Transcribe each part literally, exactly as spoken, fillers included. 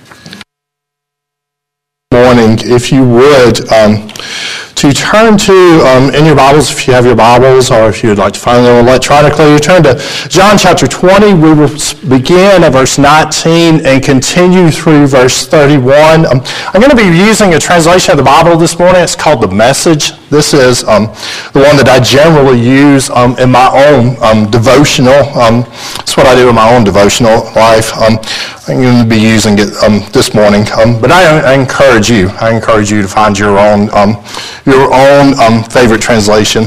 Morning, if you would, um, to turn to, um, in your Bibles, if you have your Bibles, or if you'd like to find them electronically, you turn to John chapter twenty. We will begin at verse nineteen and continue through verse thirty-one. Um, I'm going to be using a translation of the Bible this morning. It's called The Message. This is um, the one that I generally use um, in my own um, devotional. Um, it's what I do in my own devotional life. Um, I'm going to be using it um, this morning, um, but I, I encourage you. I encourage you to find your own um, your own um, favorite translation.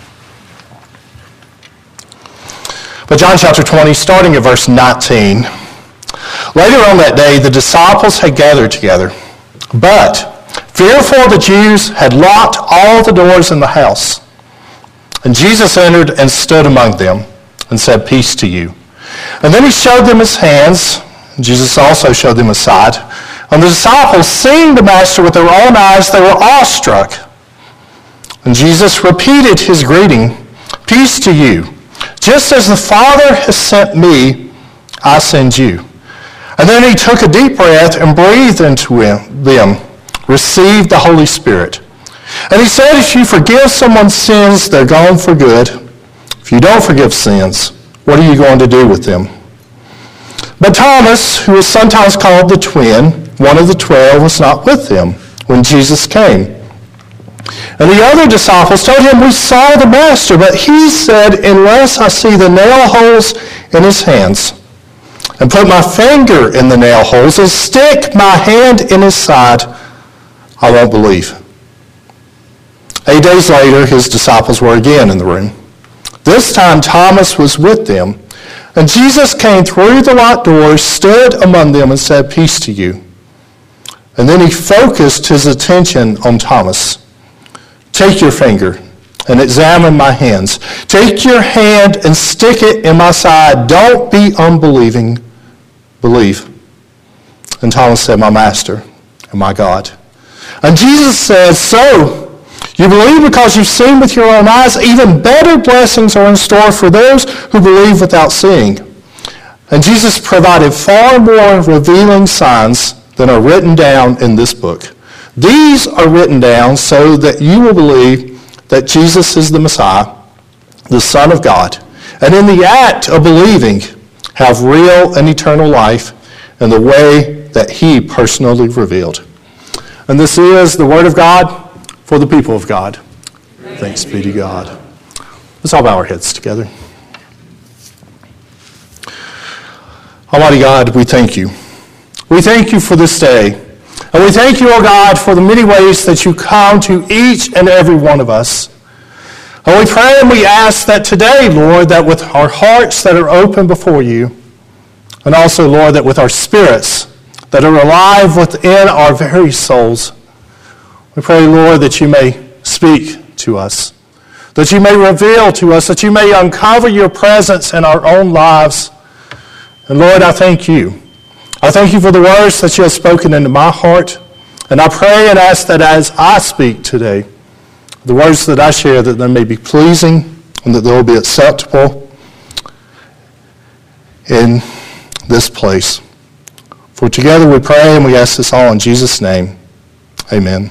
But John chapter twenty, starting at verse nineteen. Later on that day, the disciples had gathered together, but fearful the Jews had locked all the doors in the house. And Jesus entered and stood among them and said, "Peace to you." And then he showed them his hands. Jesus also showed them his side. And the disciples, seeing the Master with their own eyes, they were awestruck. And Jesus repeated his greeting, "Peace to you. Just as the Father has sent me, I send you." And then he took a deep breath and breathed into them, "Receive the Holy Spirit." And he said, if you forgive someone's sins, they're gone for good. If you don't forgive sins, what are you going to do with them? But Thomas, who is sometimes called the twin, one of the twelve, was not with them when Jesus came. And the other disciples told him, "We saw the Master." But he said, "Unless I see the nail holes in his hands, and put my finger in the nail holes, and stick my hand in his side, I won't believe." Eight days later, his disciples were again in the room. This time Thomas was with them. And Jesus came through the locked doors, stood among them, and said, "Peace to you." And then he focused his attention on Thomas. "Take your finger and examine my hands. Take your hand and stick it in my side. Don't be unbelieving. Believe." And Thomas said, "My Master and my God." And Jesus said, "So you believe because you've seen with your own eyes? Even better blessings are in store for those who believe without seeing." And Jesus provided far more revealing signs than are written down in this book. These are written down so that you will believe that Jesus is the Messiah, the Son of God, and in the act of believing, have real and eternal life in the way that he personally revealed. And this is the word of God for the people of God. Thanks be to God. Let's all bow our heads together. Almighty God, we thank you. We thank you for this day. And we thank you, O God, for the many ways that you come to each and every one of us. And we pray and we ask that today, Lord, that with our hearts that are open before you, and also, Lord, that with our spirits that are alive within our very souls, we pray, Lord, that you may speak to us, that you may reveal to us, that you may uncover your presence in our own lives. And Lord, I thank you. I thank you for the words that you have spoken into my heart. And I pray and ask that as I speak today, the words that I share, that they may be pleasing and that they will be acceptable in this place. For together we pray and we ask this all in Jesus' name. Amen.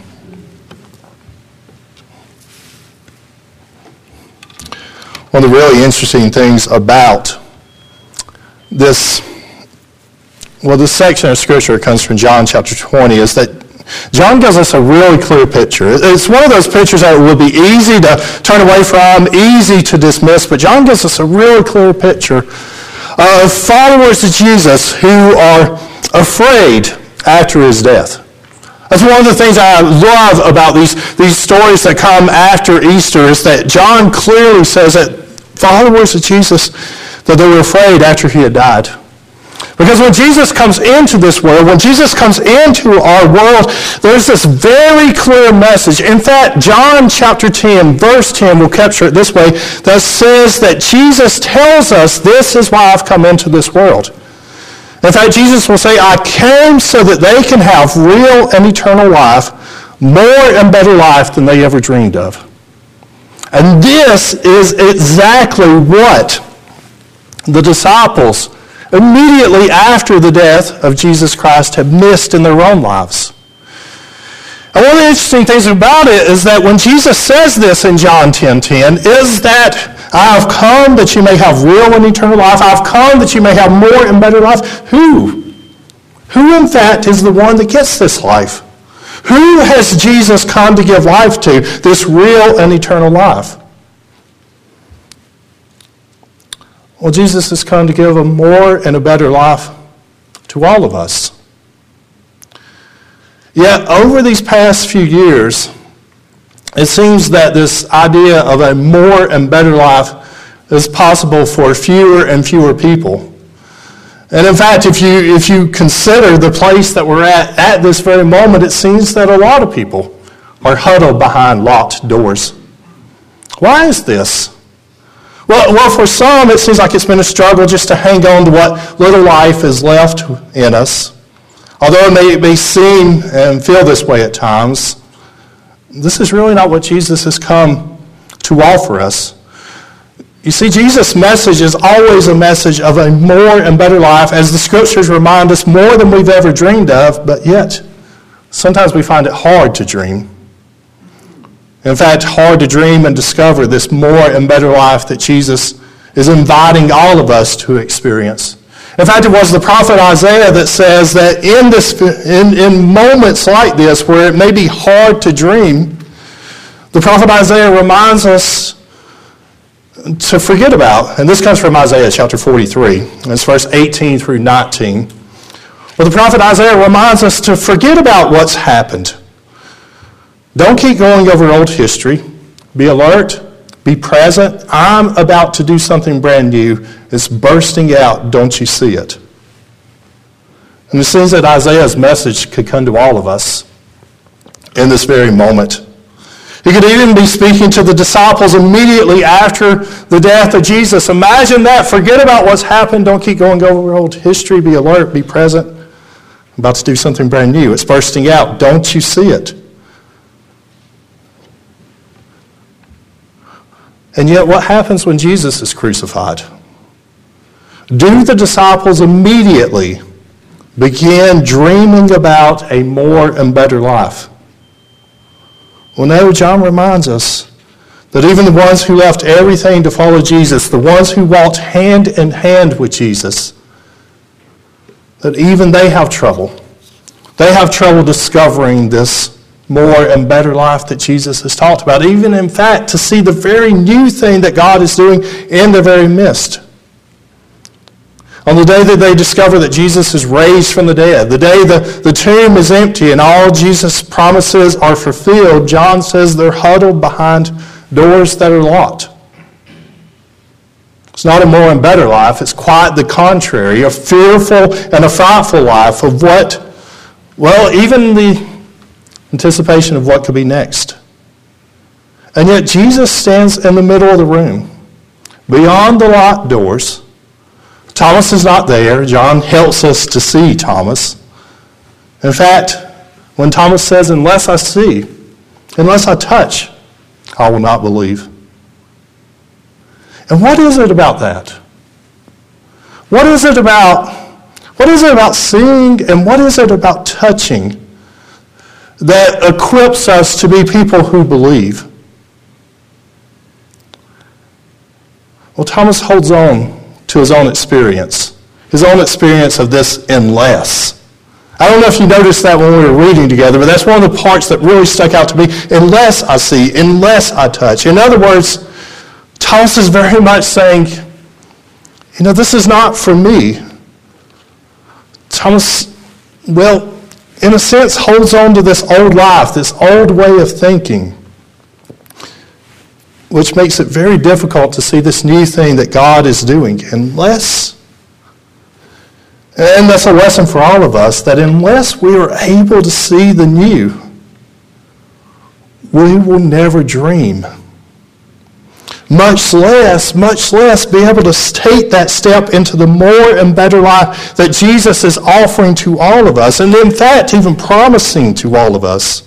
One of the really interesting things about this, well, this section of Scripture comes from John chapter twenty, is that John gives us a really clear picture. It's one of those pictures that would be easy to turn away from, easy to dismiss, but John gives us a really clear picture of followers of Jesus who are afraid after his death. That's one of the things I love about these, these stories that come after Easter, is that John clearly says that followers of Jesus, that they were afraid after he had died. Because when Jesus comes into this world, when Jesus comes into our world, there's this very clear message. In fact, John chapter ten, verse ten will capture it this way, that says that Jesus tells us, "This is why I've come into this world." In fact, Jesus will say, "I came so that they can have real and eternal life, more and better life than they ever dreamed of." And this is exactly what the disciples immediately after the death of Jesus Christ have missed in their own lives. And one of the interesting things about it is that when Jesus says this in John ten ten, is that I have come that you may have real and eternal life. I have come that you may have more and better life. Who? Who, in fact, is the one that gets this life? Who has Jesus come to give life to, this real and eternal life? Well, Jesus has come to give a more and a better life to all of us. Yet, over these past few years, it seems that this idea of a more and better life is possible for fewer and fewer people. And in fact, if you if you consider the place that we're at at this very moment, it seems that a lot of people are huddled behind locked doors. Why is this? Well, well, for some, it seems like it's been a struggle just to hang on to what little life is left in us. Although it may, it may seem and feel this way at times, this is really not what Jesus has come to offer us. You see, Jesus' message is always a message of a more and better life, as the Scriptures remind us, more than we've ever dreamed of, but yet sometimes we find it hard to dream. In fact, hard to dream and discover this more and better life that Jesus is inviting all of us to experience. In fact, it was the prophet Isaiah that says that in this, in, in moments like this, where it may be hard to dream, the prophet Isaiah reminds us to forget about, and this comes from Isaiah chapter forty-three, and it's verse eighteen through nineteen, where the prophet Isaiah reminds us to forget about what's happened. Don't keep going over old history. Be alert. Be present. I'm about to do something brand new. It's bursting out. Don't you see it? And it seems that Isaiah's message could come to all of us in this very moment. He could even be speaking to the disciples immediately after the death of Jesus. Imagine that. Forget about what's happened. Don't keep going over old history. Be alert. Be present. I'm about to do something brand new. It's bursting out. Don't you see it? And yet, what happens when Jesus is crucified? Do the disciples immediately begin dreaming about a more and better life? Well, no, John reminds us that even the ones who left everything to follow Jesus, the ones who walked hand in hand with Jesus, that even they have trouble. They have trouble discovering this more and better life that Jesus has talked about. Even, in fact, to see the very new thing that God is doing in their very midst. On the day that they discover that Jesus is raised from the dead, the day the, the tomb is empty and all Jesus' promises are fulfilled, John says they're huddled behind doors that are locked. It's not a more and better life. It's quite the contrary, a fearful and a frightful life of what, well, even the anticipation of what could be next. And yet Jesus stands in the middle of the room, beyond the locked doors. Thomas is not there. John helps us to see Thomas. In fact, when Thomas says, unless I see, unless I touch, I will not believe. And what is it about that? What is it about, what is it about seeing and what is it about touching that equips us to be people who believe? Well, Thomas holds on to his own experience, his own experience of this unless. I don't know if you noticed that when we were reading together, but that's one of the parts that really stuck out to me. Unless I see, unless I touch. In other words, Thomas is very much saying, you know, this is not for me. Thomas, well, in a sense, holds on to this old life, this old way of thinking, which makes it very difficult to see this new thing that God is doing. Unless, and that's a lesson for all of us, that unless we are able to see the new, we will never dream. Much less, much less be able to take that step into the more and better life that Jesus is offering to all of us, and in fact, even promising to all of us.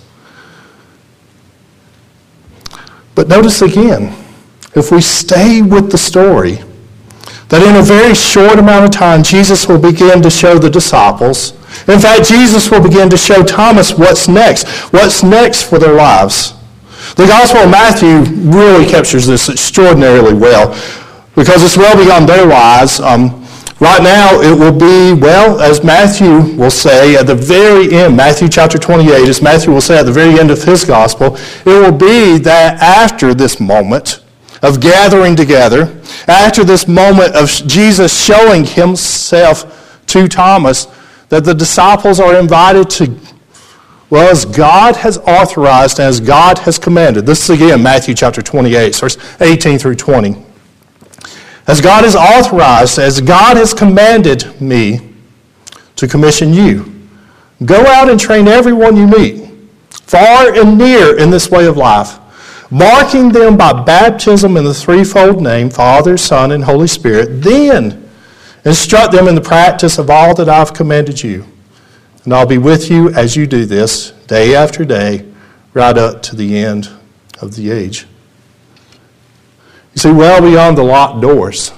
But notice again, if we stay with the story, that in a very short amount of time, Jesus will begin to show the disciples. In fact, Jesus will begin to show Thomas what's next, what's next for their lives. The Gospel of Matthew really captures this extraordinarily well because it's well beyond their lives. Um, right now, it will be, well, as Matthew will say at the very end, Matthew chapter twenty-eight, as Matthew will say at the very end of his Gospel, it will be that after this moment of gathering together, after this moment of Jesus showing himself to Thomas, that the disciples are invited to, well, as God has authorized and as God has commanded. This is again Matthew chapter twenty-eight, verse eighteen through twenty. As God has authorized, as God has commanded me to commission you, go out and train everyone you meet, far and near in this way of life, marking them by baptism in the threefold name, Father, Son, and Holy Spirit. Then instruct them in the practice of all that I've commanded you. And I'll be with you as you do this, day after day, right up to the end of the age. You see, well beyond the locked doors,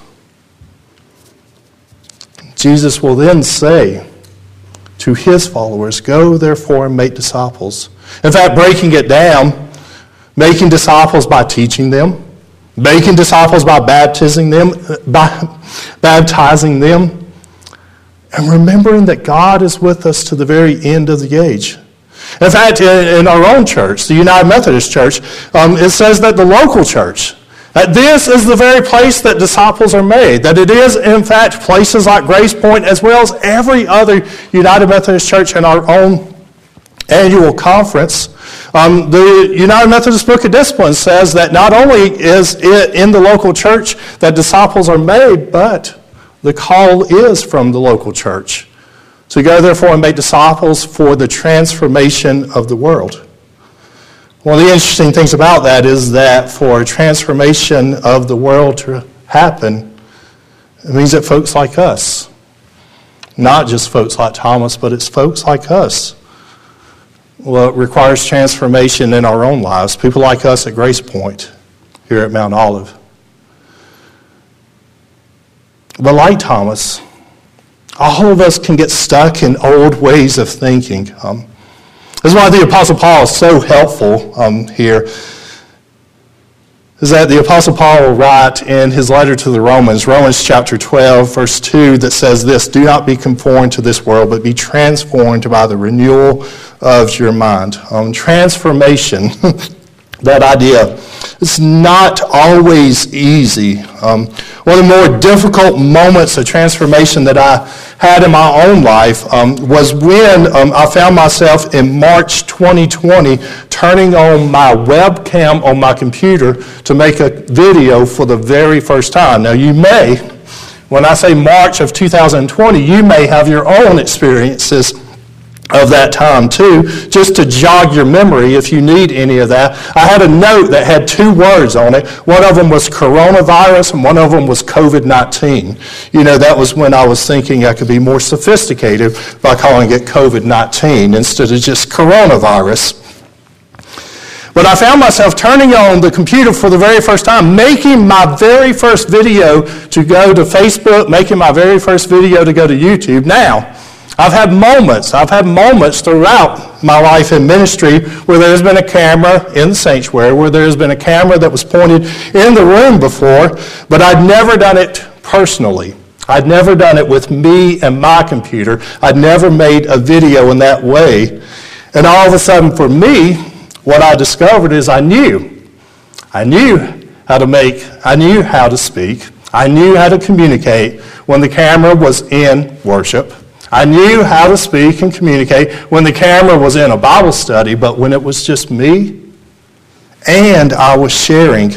Jesus will then say to his followers, go therefore and make disciples. In fact, breaking it down, making disciples by teaching them, making disciples by baptizing them, by baptizing them, and remembering that God is with us to the very end of the age. In fact, in, in our own church, the United Methodist Church, um, it says that the local church, that this is the very place that disciples are made, that it is, in fact, places like Grace Point, as well as every other United Methodist Church in our own annual conference. Um, the United Methodist Book of Discipline says that not only is it in the local church that disciples are made, but the call is from the local church. So go therefore and make disciples for the transformation of the world. One of the interesting things about that is that for a transformation of the world to happen, it means that folks like us, not just folks like Thomas, but it's folks like us. Well, it requires transformation in our own lives. People like us at Grace Point, here at Mount Olive. But like Thomas, all of us can get stuck in old ways of thinking. Um, this is why the Apostle Paul is so helpful um, here. Is that the Apostle Paul will write in his letter to the Romans, Romans chapter twelve, verse two, that says this, do not be conformed to this world, but be transformed by the renewal of your mind. Um, transformation, that idea, it's not always easy. Um, one of the more difficult moments of transformation that I had in my own life um, was when um, I found myself in March twenty twenty turning on my webcam on my computer to make a video for the very first time. Now you may, when I say March of two thousand twenty, you may have your own experiences of that time too, just to jog your memory if you need any of that. I had a note that had two words on it. One of them was coronavirus and one of them was covid nineteen. You know, that was when I was thinking I could be more sophisticated by calling it covid nineteen instead of just coronavirus. But I found myself turning on the computer for the very first time, making my very first video to go to Facebook, making my very first video to go to YouTube. Now, I've had moments, I've had moments throughout my life in ministry where there's been a camera in the sanctuary, where there's been a camera that was pointed in the room before, but I'd never done it personally. I'd never done it with me and my computer. I'd never made a video in that way. And all of a sudden for me, what I discovered is I knew. I knew how to make, I knew how to speak. I knew how to communicate when the camera was in worship. I knew how to speak and communicate when the camera was in a Bible study, but when it was just me, and I was sharing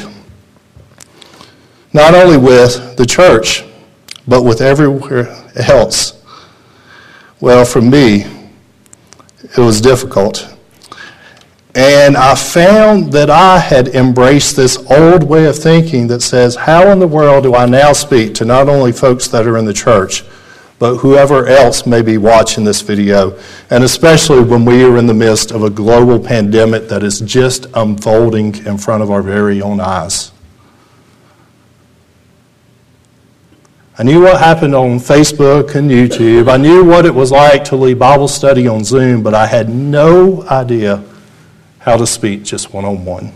not only with the church, but with everywhere else. Well, for me, it was difficult. And I found that I had embraced this old way of thinking that says, how in the world do I now speak to not only folks that are in the church, but whoever else may be watching this video, and especially when we are in the midst of a global pandemic that is just unfolding in front of our very own eyes. I knew what happened on Facebook and YouTube. I knew what it was like to lead Bible study on Zoom, but I had no idea how to speak just one-on-one.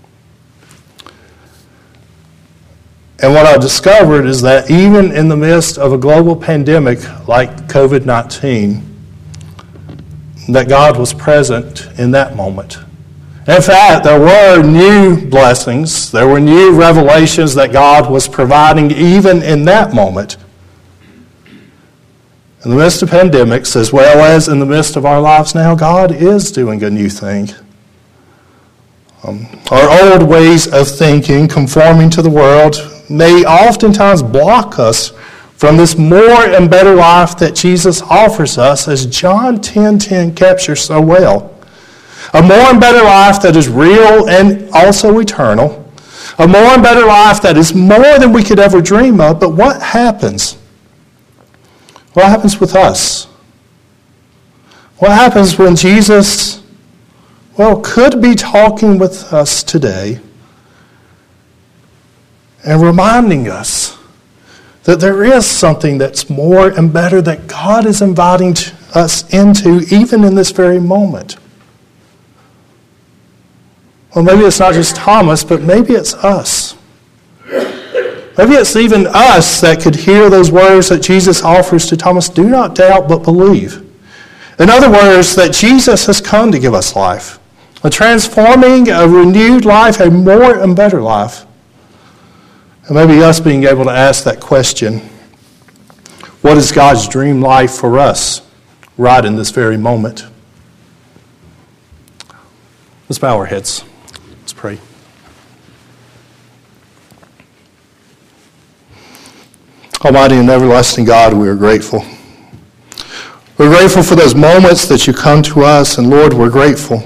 And what I discovered is that even in the midst of a global pandemic like covid nineteen, that God was present in that moment. In fact, there were new blessings, there were new revelations that God was providing even in that moment. In the midst of pandemics, as well as in the midst of our lives now, God is doing a new thing. Um, our old ways of thinking, conforming to the world, may oftentimes block us from this more and better life that Jesus offers us, as John ten ten captures so well. A more and better life that is real and also eternal. A more and better life that is more than we could ever dream of. But what happens? What happens with us? What happens when Jesus, well, could be talking with us today and reminding us that there is something that's more and better that God is inviting us into even in this very moment? Well, maybe it's not just Thomas, but maybe it's us. Maybe it's even us that could hear those words that Jesus offers to Thomas, do not doubt, but believe. In other words, that Jesus has come to give us life, a transforming, a renewed life, a more and better life. And maybe us being able to ask that question, what is God's dream life for us right in this very moment? Let's bow our heads. Let's pray. Almighty and everlasting God, we are grateful. We're grateful for those moments that you come to us, and Lord, we're grateful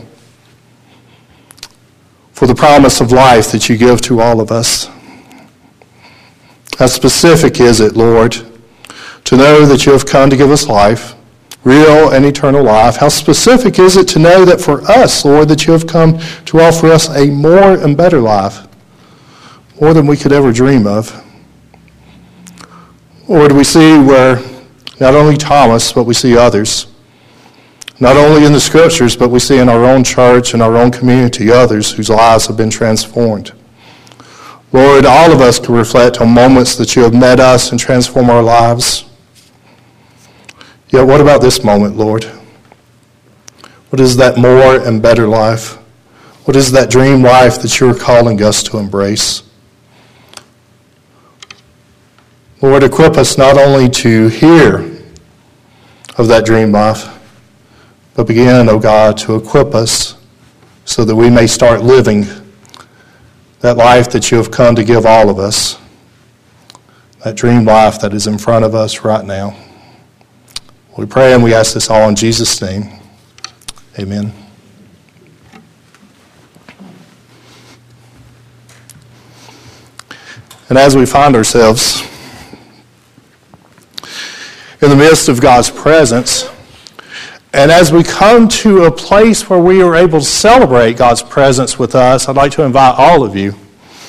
for the promise of life that you give to all of us. How specific is it, Lord, to know that you have come to give us life, real and eternal life? How specific is it to know that for us, Lord, that you have come to offer us a more and better life, more than we could ever dream of? Lord, we see where not only Thomas, but we see others, not only in the Scriptures, but we see in our own church and our own community others whose lives have been transformed. Lord, all of us can reflect on moments that you have met us and transformed our lives. Yet what about this moment, Lord? What is that more and better life? What is that dream life that you are calling us to embrace? Lord, equip us not only to hear of that dream life, but begin, O God, to equip us so that we may start living that life that you have come to give all of us, that dream life that is in front of us right now. We pray and we ask this all in Jesus' name. Amen. And as we find ourselves in the midst of God's presence, and as we come to a place where we are able to celebrate God's presence with us, I'd like to invite all of you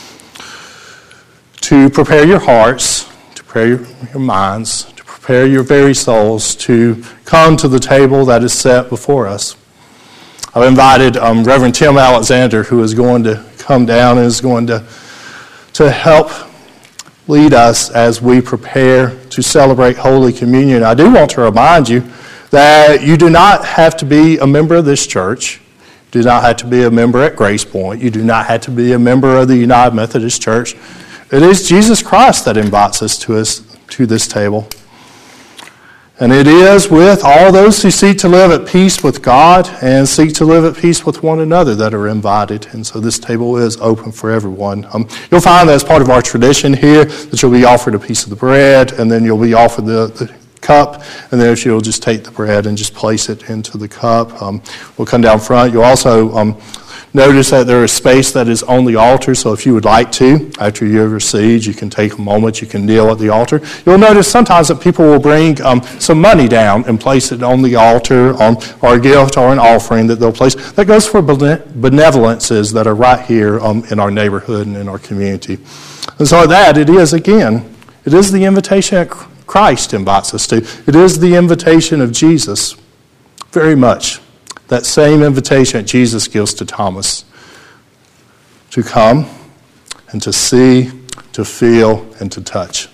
to prepare your hearts, to prepare your, your minds, to prepare your very souls to come to the table that is set before us. I've invited um, Reverend Tim Alexander, who is going to come down and is going to, to help lead us as we prepare to celebrate Holy Communion. I do want to remind you that you do not have to be a member of this church. You do not have to be a member at Grace Point. You do not have to be a member of the United Methodist Church. It is Jesus Christ that invites us to us to this table. And it is with all those who seek to live at peace with God and seek to live at peace with one another that are invited. And so this table is open for everyone. Um, you'll find that as part of our tradition here that you'll be offered a piece of the bread, and then you'll be offered the, the cup, and then you'll just take the bread and just place it into the cup. Um, we'll come down front. You'll also um, notice that there is space that is on the altar, so if you would like to, after you have received, you can take a moment, you can kneel at the altar. You'll notice sometimes that people will bring um, some money down and place it on the altar, um, or a gift or an offering that they'll place. That goes for benevolences that are right here um, in our neighborhood and in our community. And so that, it is, again, It is the invitation that Christ invites us to. It is the invitation of Jesus, very much. That same invitation that Jesus gives to Thomas, to come and to see, to feel, and to touch.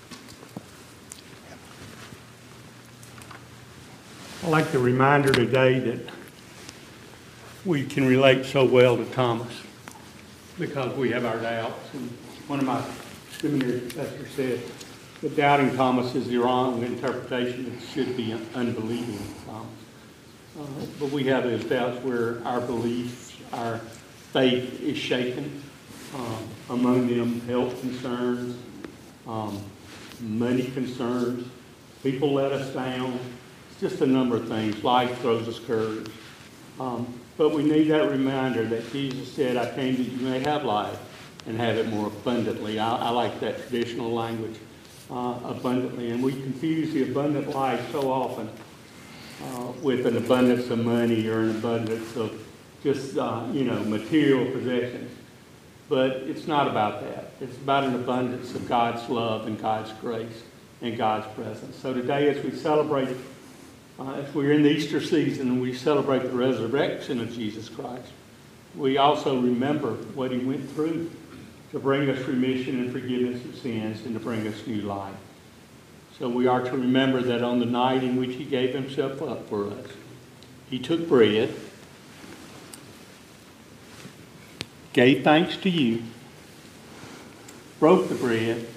I like the reminder today that we can relate so well to Thomas because we have our doubts. And one of my seminary professors said that doubting Thomas is the wrong interpretation. It should be unbelieving Thomas. Uh, but we have those doubts where our beliefs, our faith is shaken. Um, among them, health concerns, um, money concerns, people let us down. It's just a number of things. Life throws us curves. Um, but we need that reminder that Jesus said, I came that you may have life and have it more abundantly. I, I like that traditional language, uh, abundantly. And we confuse the abundant life so often uh, with an abundance of money or an abundance of just, uh, you know, material possessions. But it's not about that. It's about an abundance of God's love and God's grace and God's presence. So today as we celebrate, uh, as we're in the Easter season and we celebrate the resurrection of Jesus Christ, we also remember what he went through to bring us remission and forgiveness of sins and to bring us new life. So we are to remember that on the night in which he gave himself up for us, he took bread, gave thanks to you, broke the bread,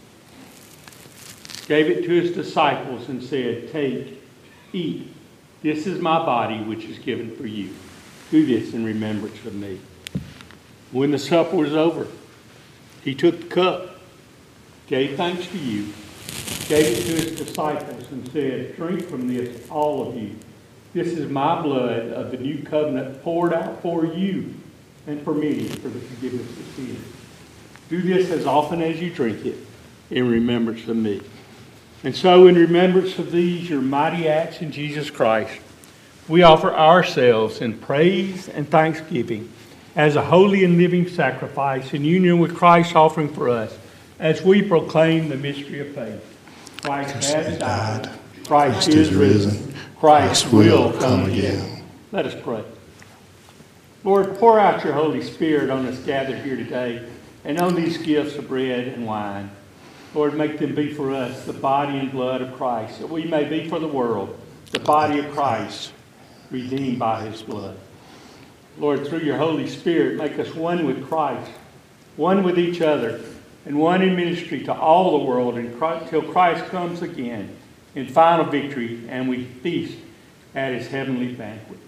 gave it to his disciples and said, take, eat. This is my body which is given for you. Do this in remembrance of me. When the supper was over, he took the cup, gave thanks to you, gave it to his disciples and said, drink from this, all of you. This is my blood of the new covenant poured out for you and for many for the forgiveness of sins. Do this as often as you drink it in remembrance of me. And so in remembrance of these, your mighty acts in Jesus Christ, we offer ourselves in praise and thanksgiving as a holy and living sacrifice in union with Christ's offering for us as we proclaim the mystery of faith. Christ has died. Christ is risen. Christ will come again. Let us pray. Lord, pour out your Holy Spirit on us gathered here today and on these gifts of bread and wine. Lord, make them be for us the body and blood of Christ, that we may be for the world the body of Christ, redeemed by his blood. Lord, through your Holy Spirit, make us one with Christ, one with each other, and one in ministry to all the world until Christ comes again in final victory and we feast at his heavenly banquet.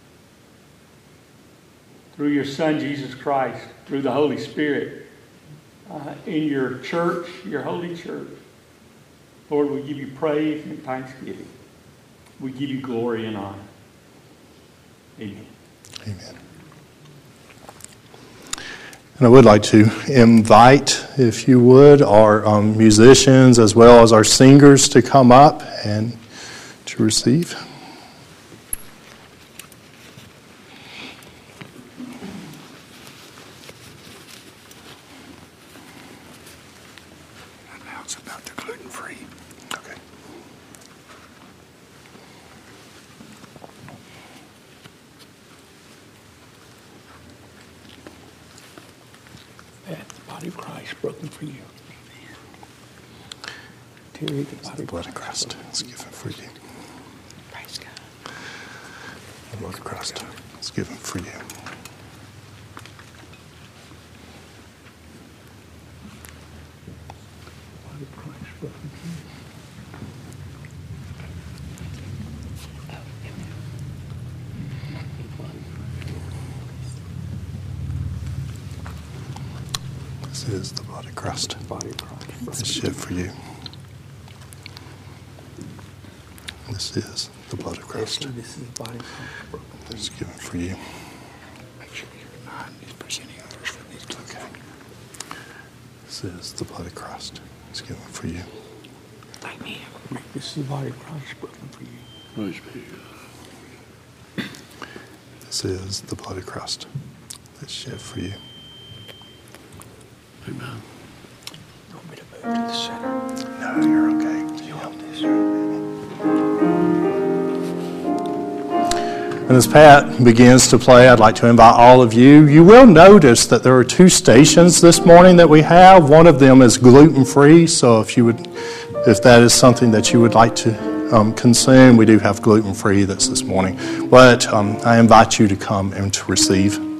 Through your Son, Jesus Christ, through the Holy Spirit, uh, in your church, your holy church, Lord, we give you praise and thanksgiving. We give you glory and honor. Amen. Amen. And I would like to invite, if you would, our um, musicians as well as our singers to come up and to receive. Body of Christ broken for you. Terry, the body the blood of Christ is given for you. Praise God. The blood of Christ is given for you. Body of Christ broken for you. This is the blood of Christ. The body of Christ. It's shed for you. This is the blood of Christ. This is the body of Christ broken. It's given for you. Make sure you're not presenting others for these. Okay. This is the blood of Christ. It's given for you. Amen. This is the body of Christ broken for you. Praise be to God. This is the blood of Christ that's shed for you. Amen. You want me to move to the center? And as Pat begins to play, I'd like to invite all of you. You will notice that there are two stations this morning that we have. One of them is gluten-free, so if you would, if that is something that you would like to um, consume, we do have gluten-free that's this morning. But um, I invite you to come and to receive.